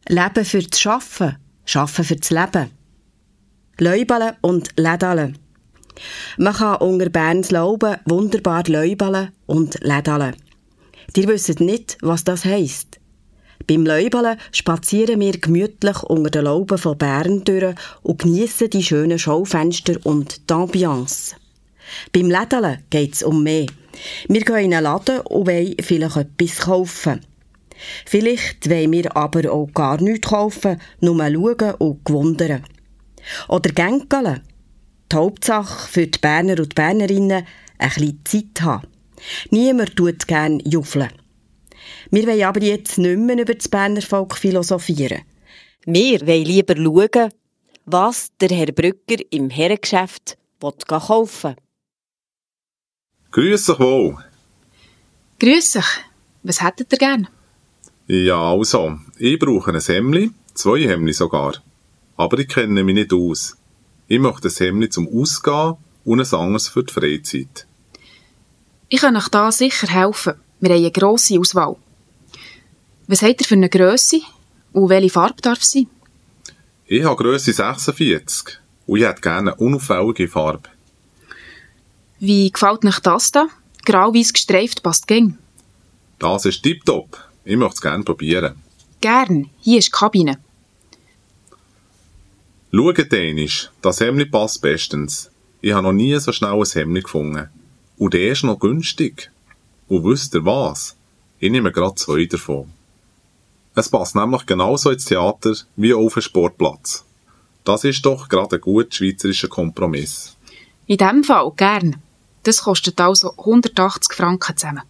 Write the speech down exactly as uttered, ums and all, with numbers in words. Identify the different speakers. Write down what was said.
Speaker 1: Leben für das Schaffen, Schaffen für das Leben. Läubele und Lädale. Man kann unter Berns Lauben wunderbar läubele und lädale. Ihr wisst nicht, was das heisst. Beim Läubele spazieren wir gemütlich unter den Lauben von Bern durch und geniessen die schönen Schaufenster und die Ambiance. Beim Lädale geht es um mehr. Wir gehen in einen Laden und wollen vielleicht etwas kaufen. Vielleicht wollen wir aber auch gar nichts kaufen, nur schauen und gewundern. Oder gänkele. Die Hauptsache für die Berner und die Bernerinnen ein bisschen Zeit haben. Niemand tut gerne juffeln. Wir wollen aber jetzt nicht mehr über das Berner Volk philosophieren.
Speaker 2: Wir wollen lieber schauen, was der Herr Brügger im Herrengeschäft kaufen will.
Speaker 3: Grüß euch wohl.
Speaker 4: Grüß euch. Was hättet ihr gern?
Speaker 3: Ja, also, ich brauche ein Hemdli, zwei Hemdli sogar. Aber ich kenne mich nicht aus. Ich möchte ein Hemdli zum Ausgehen und ein anderes für die Freizeit.
Speaker 4: Ich kann euch da sicher helfen. Wir haben eine grosse Auswahl. Was habt ihr für eine Grösse und welche Farbe darf sie?
Speaker 3: Ich habe Grösse sechsundvierzig und ich hätte gerne eine unauffällige Farbe.
Speaker 4: Wie gefällt euch das da? Grau-weiss gestreift passt gäng.
Speaker 3: Das ist tipptopp. Ich möchte es gerne probieren.
Speaker 4: Gern. Hier ist die Kabine.
Speaker 3: Schaut einmal, das Hemdli passt bestens. Ich habe noch nie so schnell ein Hemdli gefunden. Und der ist noch günstig. Und wisst ihr was? Ich nehme gerade zwei davon. Es passt nämlich genauso ins Theater wie auf den Sportplatz. Das ist doch gerade ein guter schweizerischer Kompromiss.
Speaker 4: In diesem Fall gern. Das kostet also hundertachtzig Franken zusammen.